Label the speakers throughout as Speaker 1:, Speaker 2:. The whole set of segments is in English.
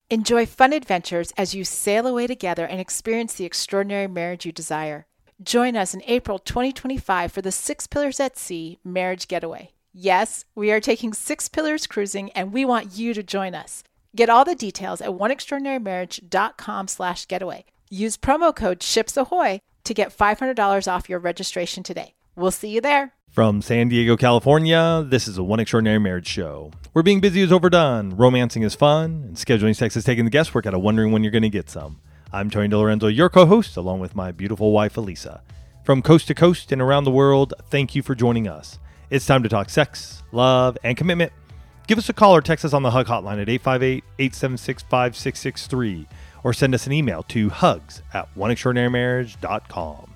Speaker 1: Enjoy fun adventures as you sail away together and experience the extraordinary marriage you desire. Join us in April 2025 for the Six Pillars at Sea Marriage Getaway. Yes, we are taking 6 Pillars cruising, and we want you to join us. Get all the details at oneextraordinarymarriage.com/getaway. Use promo code SHIPSAHOY to get $500 off your registration today. We'll see you there.
Speaker 2: From San Diego, California, this is a One Extraordinary Marriage show. Where being busy is overdone, romancing is fun, and scheduling sex is taking the guesswork out of wondering when you're going to get some. I'm Tony DiLorenzo, your co-host, along with my beautiful wife, Elisa. From coast to coast and around the world, thank you for joining us. It's time to talk sex, love, and commitment. Give us a call or text us on the HUG hotline at 858-876-5663, or send us an email to hugs@oneextraordinarymarriage.com.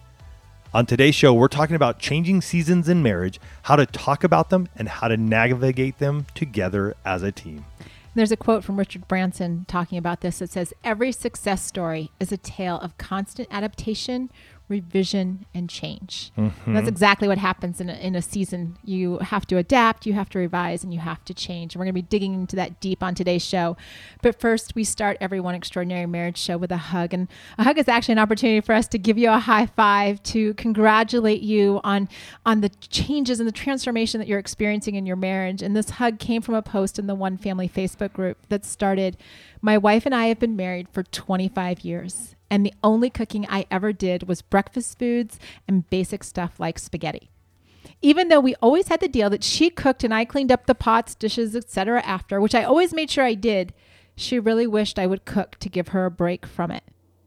Speaker 2: On today's show, we're talking about changing seasons in marriage, how to talk about them, and how to navigate them together as a team.
Speaker 3: There's a quote from Richard Branson talking about this that says, "Every success story is a tale of constant adaptation, revision, and change." And that's exactly what happens in a season. You have to adapt, you have to revise, and you have to change. And we're going to be digging into that deep on today's show. But first, we start every One Extraordinary Marriage show with a hug. And a hug is actually an opportunity for us to give you a high five, to congratulate you on the changes and the transformation that you're experiencing in your marriage. And this hug came from a post in the One Family Facebook group that started, "My wife and I have been married for 25 years. And the only cooking I ever did was breakfast foods and basic stuff like spaghetti. Even though we always had the deal that she cooked and I cleaned up the pots, dishes, etc. after, which I always made sure I did, she really wished I would cook to give her a break from it.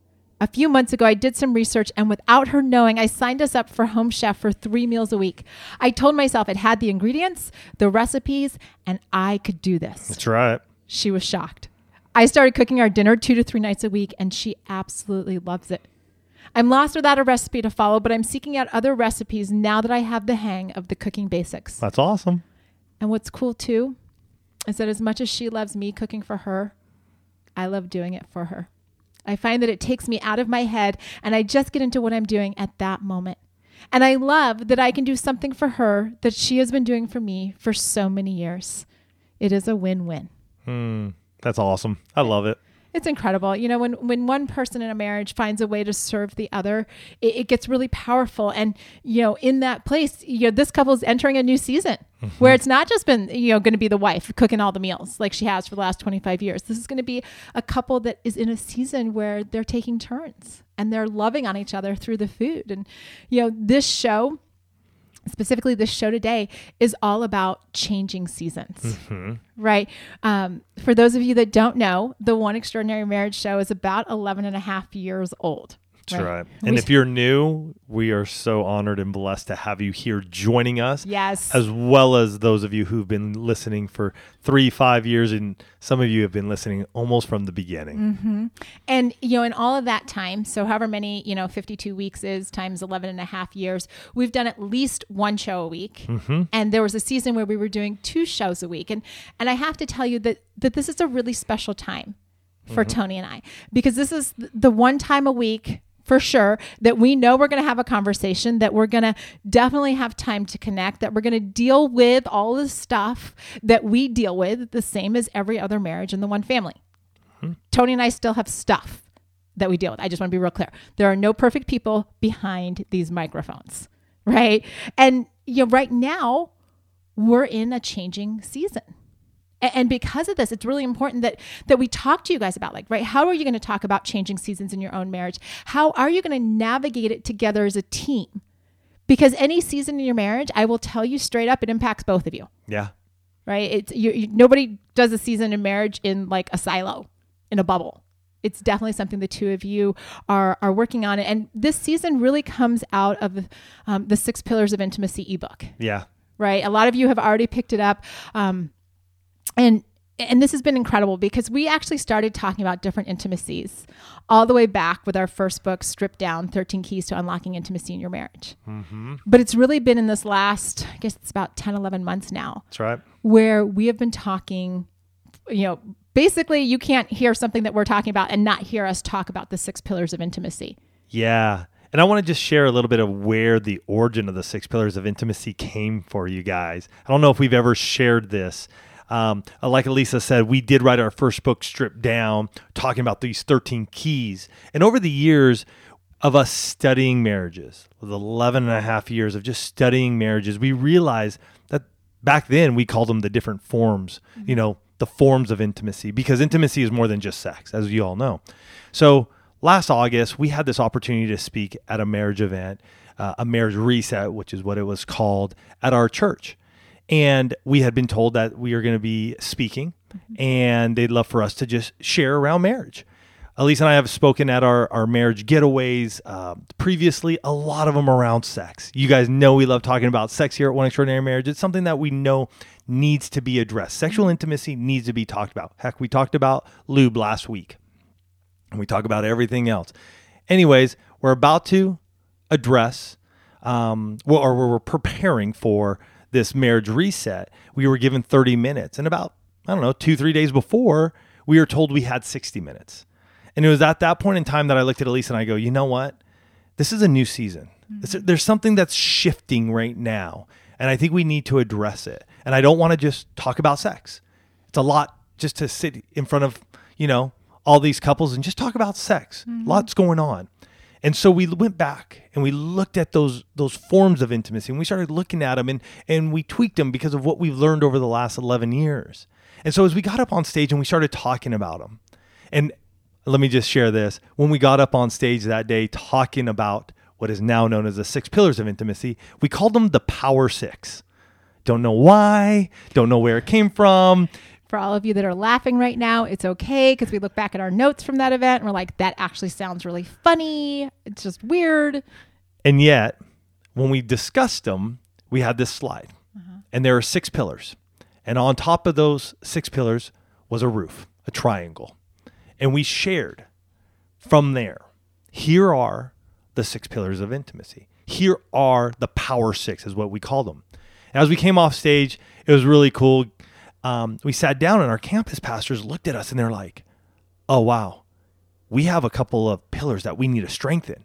Speaker 3: A few months ago, I did some research, and without her knowing, I signed us up for Home Chef for 3 meals a week. I told myself it had the ingredients, the recipes, and I could do this."
Speaker 2: That's right.
Speaker 3: She was shocked. I started cooking our dinner 2 to 3 nights a week, and she absolutely loves it. I'm lost without a recipe to follow, but I'm seeking out other recipes now that I have the hang of the cooking basics.
Speaker 2: That's awesome.
Speaker 3: And what's cool too is that as much as she loves me cooking for her, I love doing it for her. I find that it takes me out of my head, and I just get into what I'm doing at that moment. And I love that I can do something for her that she has been doing for me for so many years. It is a win-win.
Speaker 2: That's awesome. I love it.
Speaker 3: It's incredible. You know, when one person in a marriage finds a way to serve the other, it gets really powerful. And, you know, in that place, you know, this couple is entering a new season where it's not just been, you know, going to be the wife cooking all the meals like she has for the last 25 years. This is going to be a couple that is in a season where they're taking turns and they're loving on each other through the food. And, you know, this show, specifically this show today, is all about changing seasons, right? For those of you that don't know, the One Extraordinary Marriage show is about 11 and a half years old.
Speaker 2: That's right. And if you're new, we are so honored and blessed to have you here joining us.
Speaker 3: Yes.
Speaker 2: As well as those of you who've been listening for 3-5 years, and some of you have been listening almost from the beginning.
Speaker 3: And, you know, in all of that time, so however many, 52 weeks is times 11 and a half years, we've done at least one show a week. And there was a season where we were doing 2 shows a week. And I have to tell you that this is a really special time for Tony and I, because this is the one time a week for sure that we know we're going to have a conversation, that we're going to definitely have time to connect, that we're going to deal with all the stuff that we deal with, the same as every other marriage in the one family. Tony and I still have stuff that we deal with. I just want to be real clear. There are no perfect people behind these microphones, right? And right now we're in a changing season. And because of this, it's really important that we talk to you guys about, right, how are you going to talk about changing seasons in your own marriage? How are you going to navigate it together as a team? Because any season in your marriage, I will tell you straight up, it impacts both of you.
Speaker 2: Yeah.
Speaker 3: Right? It's nobody does a season in marriage in like a silo, in a bubble. It's definitely something the two of you are working on. And this season really comes out of the 6 Pillars of Intimacy ebook.
Speaker 2: Yeah.
Speaker 3: Right? A lot of you have already picked it up. And this has been incredible because we actually started talking about different intimacies all the way back with our first book, Stripped Down, 13 Keys to Unlocking Intimacy in Your Marriage. But it's really been in this last, I guess it's about 10, 11 months now.
Speaker 2: That's right.
Speaker 3: Where we have been talking, basically you can't hear something that we're talking about and not hear us talk about the 6 Pillars of Intimacy.
Speaker 2: Yeah. And I want to just share a little bit of where the origin of the 6 Pillars of Intimacy came for you guys. I don't know if we've ever shared this. Like Elisa said, we did write our first book, Stripped Down, talking about these 13 keys. And over the years of us studying marriages, with 11 and a half years of just studying marriages, we realized that back then we called them the different forms, the forms of intimacy, because intimacy is more than just sex, as you all know. So last August, we had this opportunity to speak at a marriage event, a marriage reset, which is what it was called, at our church. And we had been told that we are going to be speaking, and they'd love for us to just share around marriage. Elise and I have spoken at our marriage getaways previously, a lot of them around sex. You guys know we love talking about sex here at One Extraordinary Marriage. It's something that we know needs to be addressed. Sexual intimacy needs to be talked about. Heck, we talked about lube last week, and we talk about everything else. Anyways, we're about to address, or we're preparing for this marriage reset. We were given 30 minutes, and about, 2-3 days before, we were told we had 60 minutes. And it was at that point in time that I looked at Elise and I go, you know what? This is a new season. There's something that's shifting right now. And I think we need to address it. And I don't want to just talk about sex. It's a lot just to sit in front of, all these couples and just talk about sex. Lots going on. And so we went back and we looked at those forms of intimacy, and we started looking at them and we tweaked them because of what we've learned over the last 11 years. And so as we got up on stage and we started talking about them, and let me just share this. When we got up on stage that day talking about what is now known as the 6 pillars of intimacy, we called them the Power 6. Don't know why, don't know where it came from.
Speaker 3: For all of you that are laughing right now, it's okay, because we look back at our notes from that event and we're like, that actually sounds really funny. It's just weird.
Speaker 2: And yet, when we discussed them, we had this slide. And there are 6 pillars. And on top of those 6 pillars was a roof, a triangle. And we shared from there. Here are the 6 pillars of intimacy. Here are the Power 6 is what we call them. And as we came off stage, it was really cool. We sat down and our campus pastors looked at us and they're like, oh, wow, we have a couple of pillars that we need to strengthen.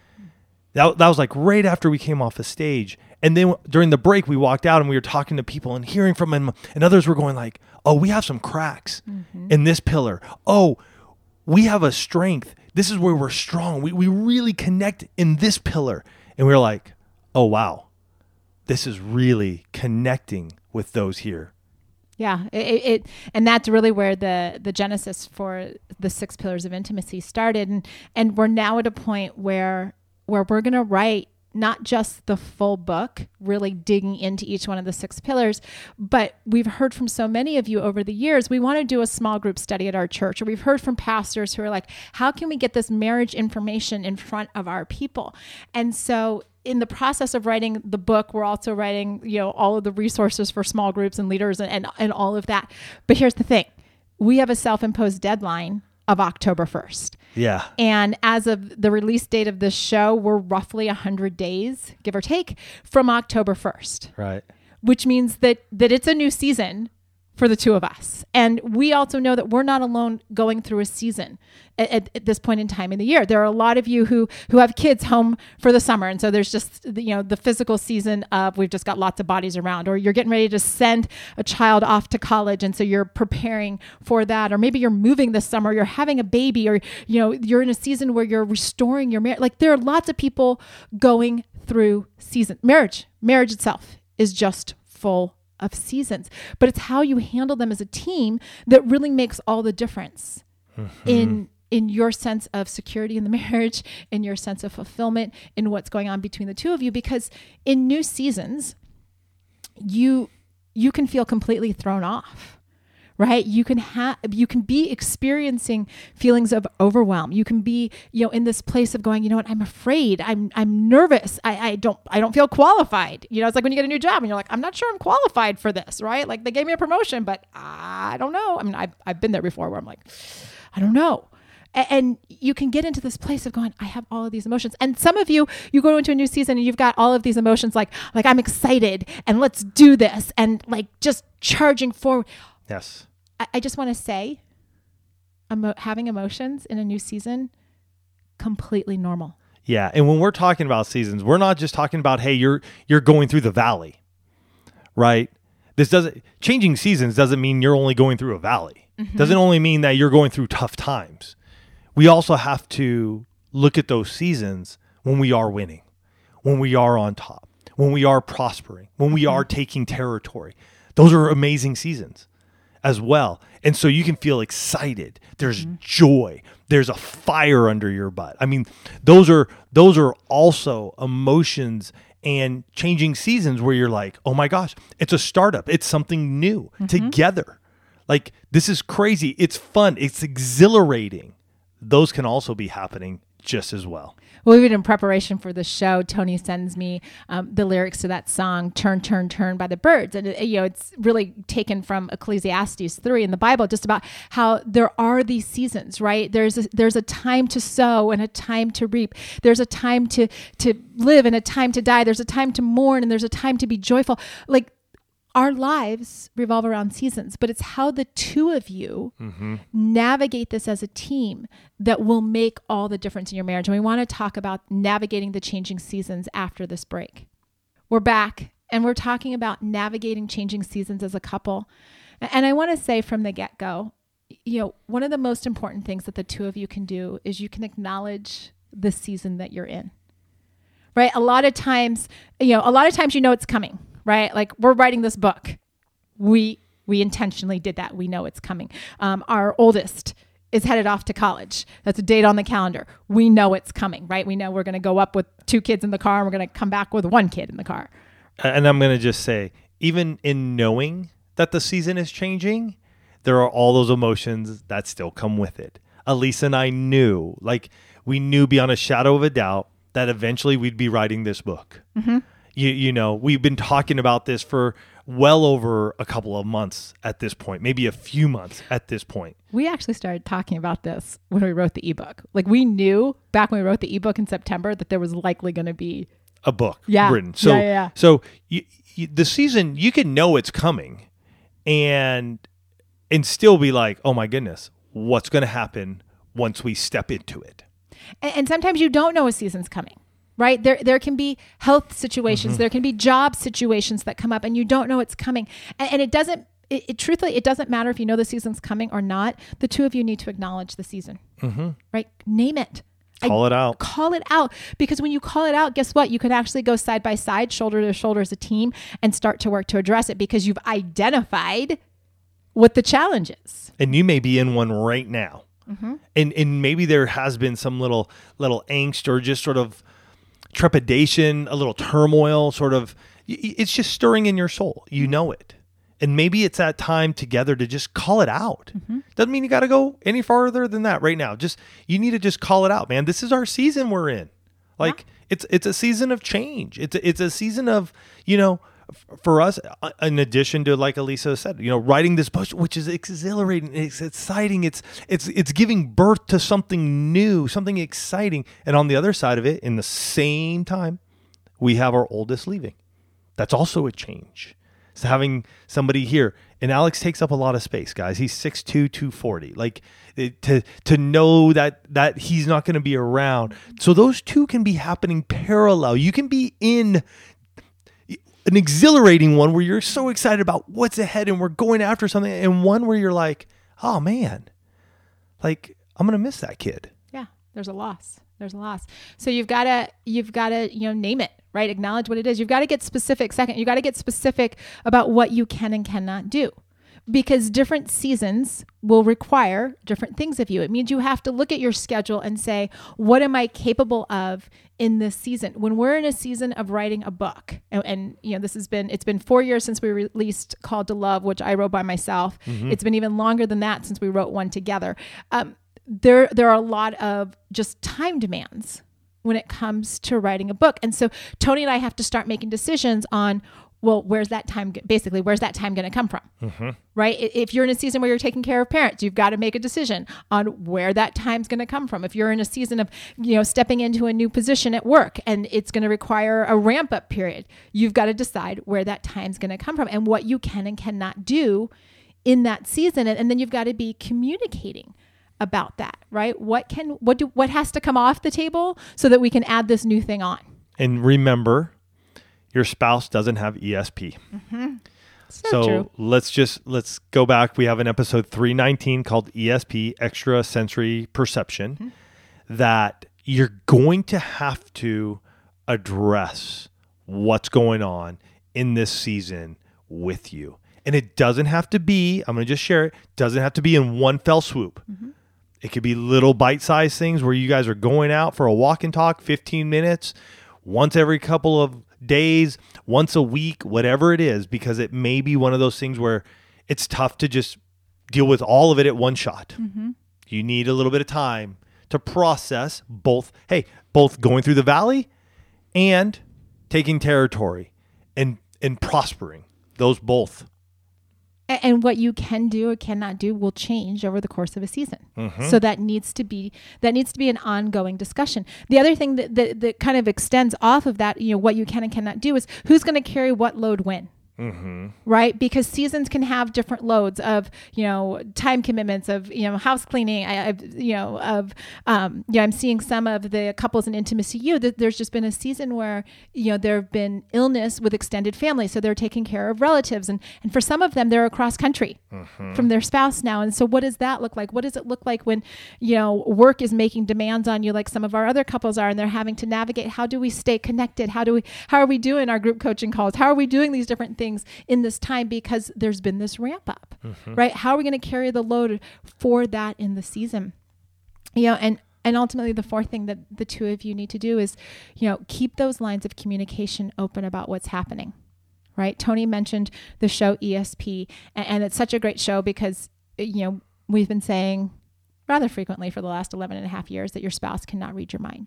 Speaker 2: That was like right after we came off the stage. And then during the break, we walked out and we were talking to people and hearing from them. And others were going like, oh, we have some cracks in this pillar. Oh, we have a strength. This is where we're strong. We really connect in this pillar. And we were like, oh, wow, this is really connecting with those here.
Speaker 3: Yeah. And that's really where the genesis for the 6 pillars of intimacy started. And we're now at a point where we're going to write not just the full book, really digging into each one of the 6 pillars, but we've heard from so many of you over the years, we want to do a small group study at our church, or we've heard from pastors who are like, how can we get this marriage information in front of our people? And so in the process of writing the book, we're also writing, all of the resources for small groups and leaders and all of that. But here's the thing. We have a self-imposed deadline of October 1st.
Speaker 2: Yeah.
Speaker 3: And as of the release date of this show, we're roughly 100 days, give or take, from October 1st.
Speaker 2: Right.
Speaker 3: Which means that it's a new season for the two of us. And we also know that we're not alone going through a season at this point in time in the year. There are a lot of you who have kids home for the summer. And so there's just, the physical season of we've just got lots of bodies around, or you're getting ready to send a child off to college. And so you're preparing for that. Or maybe you're moving this summer, you're having a baby, or, you're in a season where you're restoring your marriage. Like there are lots of people going through season. Marriage itself is just full of seasons, but it's how you handle them as a team that really makes all the difference in your sense of security in the marriage, in your sense of fulfillment, in what's going on between the two of you. Because in new seasons, you can feel completely thrown off, right? You can be experiencing feelings of overwhelm. You can be, in this place of going, I'm afraid, I'm nervous. I don't feel qualified. It's like when you get a new job and you're like, I'm not sure I'm qualified for this, right? Like they gave me a promotion, but I don't know. I mean, I've been there before where I'm like, I don't know. And you can get into this place of going, I have all of these emotions. And some of you go into a new season and you've got all of these emotions, like I'm excited and let's do this. And like just charging forward.
Speaker 2: Yes.
Speaker 3: I just want to say, having emotions in a new season, completely normal.
Speaker 2: Yeah. And when we're talking about seasons, we're not just talking about, hey, you're going through the valley, right? Changing seasons doesn't mean you're only going through a valley. Doesn't only mean that you're going through tough times. We also have to look at those seasons when we are winning, when we are on top, when we are prospering, when we are taking territory. Those are amazing seasons as well. And so you can feel excited. There's joy. There's a fire under your butt. I mean, those are also emotions and changing seasons where you're like, oh my gosh, it's a startup. It's something new together. Like, this is crazy. It's fun. It's exhilarating. Those can also be happening just as well.
Speaker 3: Well, even in preparation for the show, Tony sends me the lyrics to that song, Turn, Turn, Turn by the Byrds. And, it's really taken from Ecclesiastes 3 in the Bible, just about how there are these seasons, right? There's a time to sow and a time to reap. There's a time to live and a time to die. There's a time to mourn and there's a time to be joyful. Like, our lives revolve around seasons, but it's how the two of you navigate this as a team that will make all the difference in your marriage. And we want to talk about navigating the changing seasons after this break. We're back and we're talking about navigating changing seasons as a couple. And I want to say from the get-go, one of the most important things that the two of you can do is you can acknowledge the season that you're in, right? A lot of times it's coming. Right? Like, we're writing this book. We intentionally did that. We know it's coming. Our oldest is headed off to college. That's a date on the calendar. We know it's coming, right? We know we're going to go up with 2 kids in the car and we're going to come back with 1 kid in the car.
Speaker 2: And I'm going to just say, even in knowing that the season is changing, there are all those emotions that still come with it. Elisa and I knew, we knew beyond a shadow of a doubt that eventually we'd be writing this book. We've been talking about this for well over a couple of months at this point, maybe a few months at this point.
Speaker 3: We actually started talking about this when we wrote the ebook. Like, we knew back when we wrote the ebook in September that there was likely going to be
Speaker 2: a book written. So, so the season, you can know it's coming and still be like, oh my goodness, what's going to happen once we step into it?
Speaker 3: And sometimes you don't know a season's coming. Right? There can be health situations, there can be job situations that come up and you don't know it's coming. And it doesn't, truthfully, it doesn't matter if you know the season's coming or not. The two of you need to acknowledge the season, right? Name it.
Speaker 2: Call it out.
Speaker 3: Call it out. Because when you call it out, guess what? You can actually go side by side, shoulder to shoulder as a team and start to work to address it because you've identified what the challenge is.
Speaker 2: And you may be in one right now. And maybe there has been some little angst or just sort of trepidation, a little turmoil, sort of, it's just stirring in your soul. You know it. And maybe it's that time together to just call it out. Doesn't mean you got to go any farther than that right now. You need to just call it out, man. This is our season we're in. It's a season of change. It's a season of, for us, in addition to, like Elisa said, writing this book, which is exhilarating, it's exciting, it's giving birth to something new, something exciting. And on the other side of it, in the same time, we have our oldest leaving. That's also a change. So having somebody here, and Alex takes up a lot of space, guys. He's 6'2", 240. To know that he's not going to be around. So those two can be happening parallel. You can be in an exhilarating one where you're so excited about what's ahead and we're going after something, and one where you're like, oh man, I'm going to miss that kid.
Speaker 3: Yeah. There's a loss. So you've got to, name it, right? Acknowledge what it is. You've got to get specific. Second, you got to get specific about what you can and cannot do. Because different seasons will require different things of you. It means you have to look at your schedule and say, what am I capable of in this season? When we're in a season of writing a book, and it's been 4 years since we released Called to Love, which I wrote by myself. It's been even longer than that since we wrote one together. There are a lot of just time demands when it comes to writing a book. And so Tony and I have to start making decisions on, well, where's that time going to come from? Right? If you're in a season where you're taking care of parents, you've got to make a decision on where that time's going to come from. If you're in a season of, stepping into a new position at work and it's going to require a ramp up period, you've got to decide where that time's going to come from and what you can and cannot do in that season. And then you've got to be communicating about that, right? What has to come off the table so that we can add this new thing on?
Speaker 2: And remember, your spouse doesn't have ESP.
Speaker 3: So true.
Speaker 2: let's go back. We have an episode 319 called ESP, Extra Sensory Perception, that you're going to have to address what's going on in this season with you. And it doesn't have to be, I'm going to just share it, doesn't have to be in one fell swoop. It could be little bite-sized things where you guys are going out for a walk and talk, 15 minutes, once every couple of days, once a week, whatever it is, because it may be one of those things where it's tough to just deal with all of it at one shot. You need a little bit of time to process both going through the valley and taking territory and prospering, those both.
Speaker 3: And what you can do or cannot do will change over the course of a season. So that needs to be an ongoing discussion. The other thing that kind of extends off of that, what you can and cannot do is who's going to carry what load when. Right? Because seasons can have different loads of, time commitments, of, house cleaning. I'm seeing some of the couples in Intimacy U that there's just been a season where, there have been illness with extended family. So they're taking care of relatives. And for some of them, they're across country from their spouse now. And so what does that look like? What does it look like when, work is making demands on you like some of our other couples are, and they're having to navigate, how do we stay connected? How are we doing our group coaching calls? How are we doing these different things in this time, because there's been this ramp up, right? How are we going to carry the load for that in the season? And ultimately the fourth thing that the two of you need to do is, keep those lines of communication open about what's happening, right? Tony mentioned the show ESP, and it's such a great show because, we've been saying rather frequently for the last 11 and a half years that your spouse cannot read your mind.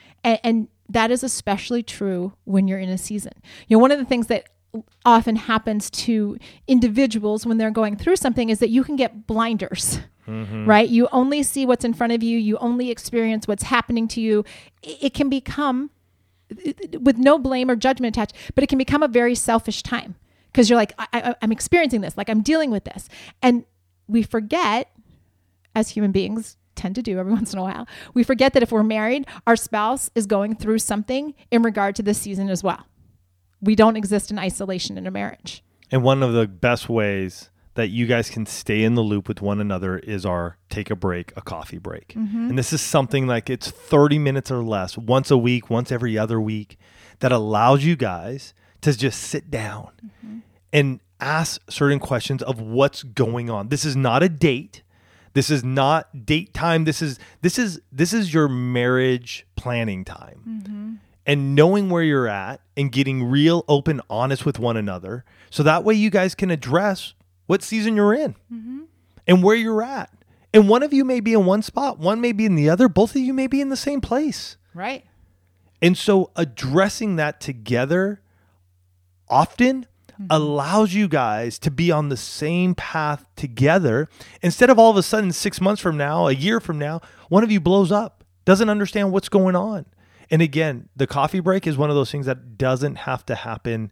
Speaker 3: And that is especially true when you're in a season. One of the things that often happens to individuals when they're going through something is that you can get blinders, right? You only see what's in front of you. You only experience what's happening to you. It can become, with no blame or judgment attached, but it can become a very selfish time because you're like, I'm experiencing this, like I'm dealing with this. And we forget, as human beings tend to do every once in a while, we forget that if we're married, our spouse is going through something in regard to this season as well. We don't exist in isolation in a marriage.
Speaker 2: And one of the best ways that you guys can stay in the loop with one another is our take a break, a coffee break. And this is something like it's 30 minutes or less, once a week, once every other week, that allows you guys to just sit down and ask certain questions of what's going on. This is not a date. This is not date time. This is your marriage planning time. And knowing where you're at and getting real open, honest with one another. So that way you guys can address what season you're in and where you're at. And one of you may be in one spot, one may be in the other. Both of you may be in the same place.
Speaker 3: Right.
Speaker 2: And so addressing that together often allows you guys to be on the same path together. Instead of all of a sudden 6 months from now, a year from now, one of you blows up, doesn't understand what's going on. And again, the coffee break is one of those things that doesn't have to happen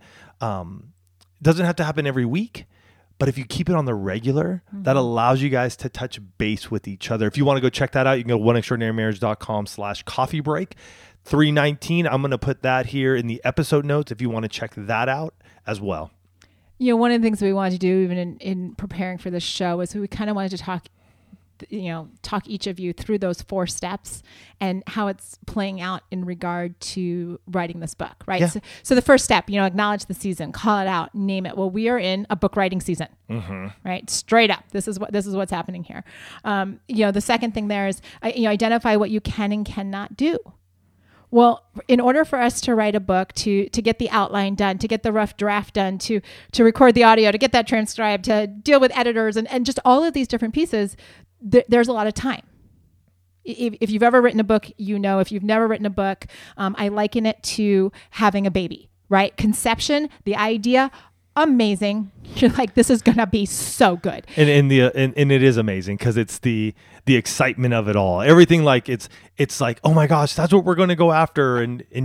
Speaker 2: every week. But if you keep it on the regular, that allows you guys to touch base with each other. If you want to go check that out, you can go to oneextraordinarymarriage.com/coffee break. 319, I'm going to put that here in the episode notes if you want to check that out as well.
Speaker 3: One of the things we wanted to do even in preparing for this show is we kind of wanted to talk each of you through those 4 steps and how it's playing out in regard to writing this book, right?
Speaker 2: Yeah.
Speaker 3: So the first step, acknowledge the season, call it out, name it. Well, we are in a book writing season, right? Straight up. This is what's happening here. The second thing there is, identify what you can and cannot do. Well, in order for us to write a book, to get the outline done, to get the rough draft done, to record the audio, to get that transcribed, to deal with editors and just all of these different pieces, there's a lot of time. If you've ever written a book, if you've never written a book, I liken it to having a baby, right? Conception, the idea, amazing. You're like, this is going to be so good.
Speaker 2: And it is amazing because it's the excitement of it all. Everything, like it's like, oh my gosh, that's what we're going to go after. And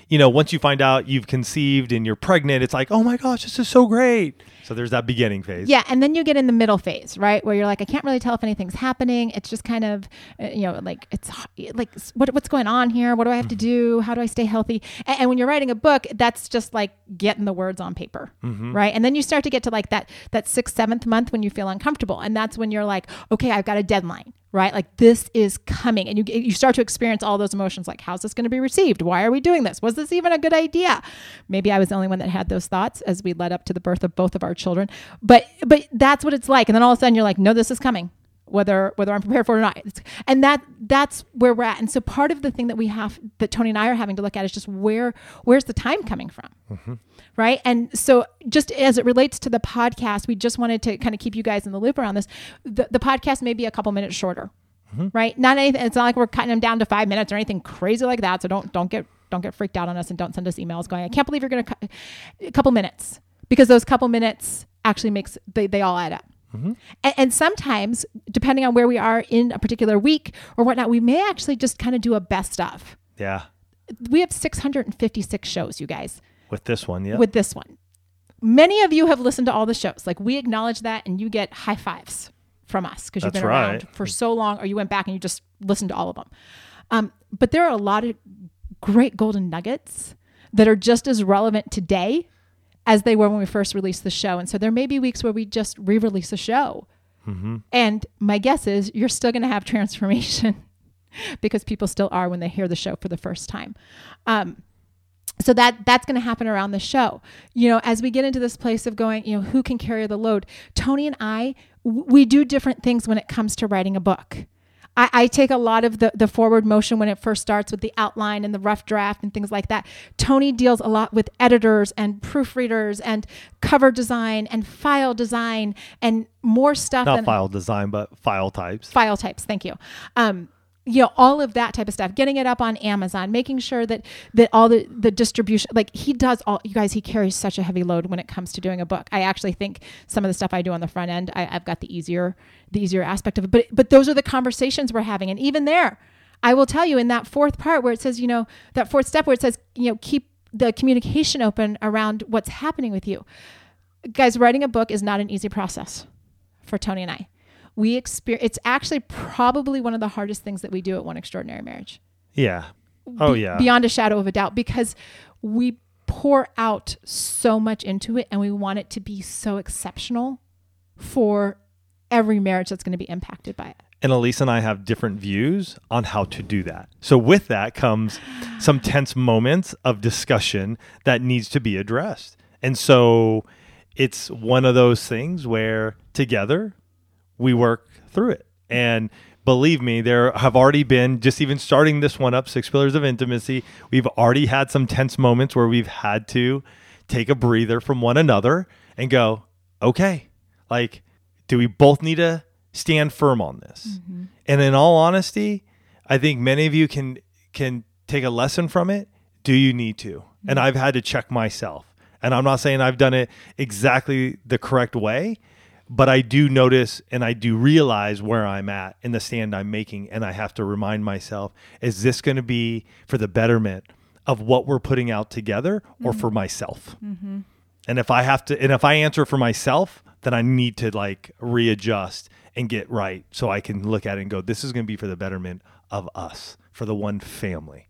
Speaker 2: once you find out you've conceived and you're pregnant, it's like, oh my gosh, this is so great. So there's that beginning phase.
Speaker 3: Yeah. And then you get in the middle phase, right? Where you're like, I can't really tell if anything's happening. It's just kind of, like, it's like, what's going on here? What do I have to do? How do I stay healthy? And when you're writing a book, that's just like getting the words on paper, right? And then you start to get to like that 6th, 7th month when you feel uncomfortable. And that's when you're like, okay, I've got a deadline, right? Like this is coming. And you start to experience all those emotions. Like, how's this going to be received? Why are we doing this? Was this even a good idea? Maybe I was the only one that had those thoughts as we led up to the birth of both of our children. But that's what it's like. And then all of a sudden you're like, no, this is coming, whether I'm prepared for it or not. And that's where we're at. And so part of the thing that Tony and I are having to look at is just where's the time coming from? Right. And so just as it relates to the podcast, we just wanted to kind of keep you guys in the loop around this. The podcast may be a couple minutes shorter, right? Not anything. It's not like we're cutting them down to 5 minutes or anything crazy like that. So don't get freaked out on us and don't send us emails going, I can't believe you're going to cut a couple minutes, because those couple minutes actually they all add up. And sometimes, depending on where we are in a particular week or whatnot, we may actually just kind of do a best of.
Speaker 2: Yeah.
Speaker 3: We have 656 shows, you guys.
Speaker 2: With this one, yeah.
Speaker 3: With this one. Many of you have listened to all the shows. Like, we acknowledge that, and you get high fives from us because you've been around for so long, or you went back and you just listened to all of them. But there are a lot of great golden nuggets that are just as relevant today as they were when we first released the show. And so there may be weeks where we just re-release a show. And my guess is you're still going to have transformation because people still are when they hear the show for the first time. So that's going to happen around the show. As we get into this place of going, who can carry the load? Tony and I, we do different things when it comes to writing a book. I take a lot of the forward motion when it first starts with the outline and the rough draft and things like that. Tony deals a lot with editors and proofreaders and cover design and file design and more stuff.
Speaker 2: Not file design, but file types.
Speaker 3: File types. Thank you. All of that type of stuff, getting it up on Amazon, making sure that all the distribution, like he does all, you guys, he carries such a heavy load when it comes to doing a book. I actually think some of the stuff I do on the front end, I've got the easier aspect of it, but those are the conversations we're having. And even there, I will tell you in that 4th part where it says, that 4th step where it says, keep the communication open around what's happening with you. Guys, writing a book is not an easy process for Tony and I. It's actually probably one of the hardest things that we do at One Extraordinary Marriage.
Speaker 2: Yeah. Oh, yeah.
Speaker 3: Beyond a shadow of a doubt, because we pour out so much into it and we want it to be so exceptional for every marriage that's going to be impacted by it.
Speaker 2: And Elise and I have different views on how to do that. So with that comes some tense moments of discussion that needs to be addressed. And so it's one of those things where together we work through it. And believe me, there have already been, just even starting this one up, 6 Pillars of Intimacy, we've already had some tense moments where we've had to take a breather from one another and go, okay, like, do we both need to stand firm on this? And in all honesty, I think many of you can take a lesson from it. Do you need to? And I've had to check myself. And I'm not saying I've done it exactly the correct way, but I do notice and I do realize where I'm at in the stand I'm making. And I have to remind myself, is this going to be for the betterment of what we're putting out together or for myself? And if I answer for myself, then I need to like readjust and get right so I can look at it and go, this is going to be for the betterment of us, for the one family.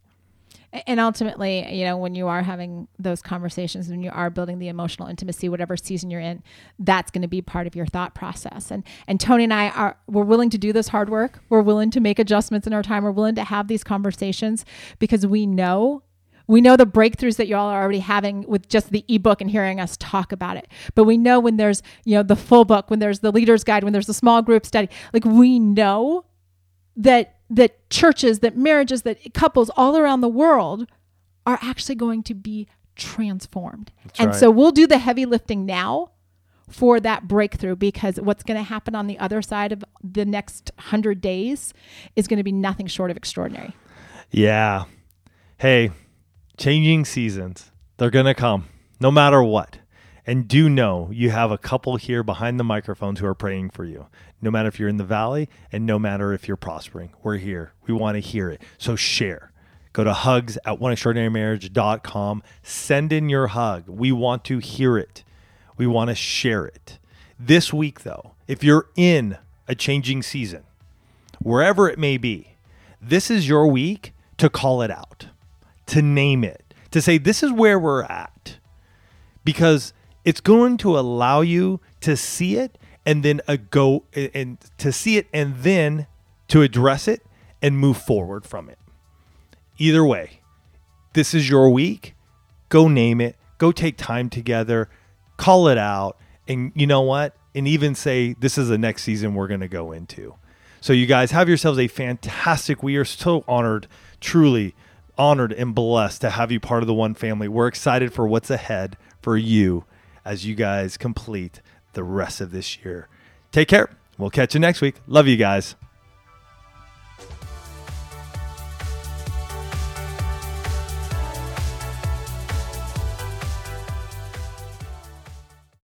Speaker 3: And ultimately, when you are having those conversations, when you are building the emotional intimacy, whatever season you're in, that's going to be part of your thought process. And Tony and I we're willing to do this hard work. We're willing to make adjustments in our time. We're willing to have these conversations because we know the breakthroughs that you all are already having with just the ebook and hearing us talk about it. But we know when there's, the full book, when there's the leader's guide, when there's the small group study, like we know that churches, that marriages, that couples all around the world are actually going to be transformed. So we'll do the heavy lifting now for that breakthrough, because what's going to happen on the other side of the next 100 days is going to be nothing short of extraordinary.
Speaker 2: Yeah. Hey, changing seasons, they're going to come no matter what. And do know you have a couple here behind the microphones who are praying for you. No matter if you're in the valley and no matter if you're prospering, we're here. We want to hear it. So share. Go to hugs@oneextraordinarymarriage.com. Send in your hug. We want to hear it. We want to share it. This week, though, if you're in a changing season, wherever it may be, this is your week to call it out, to name it, to say, this is where we're at. Because it's going to allow you to see it and then to see it and then to address it and move forward from it. Either way, this is your week. Go name it. Go take time together. Call it out. And you know what? And even say, this is the next season we're going to go into. So you guys have yourselves a fantastic. We are so honored, truly honored and blessed to have you part of the One family. We're excited for what's ahead for you as you guys complete the rest of this year. Take care. We'll catch you next week. Love you guys.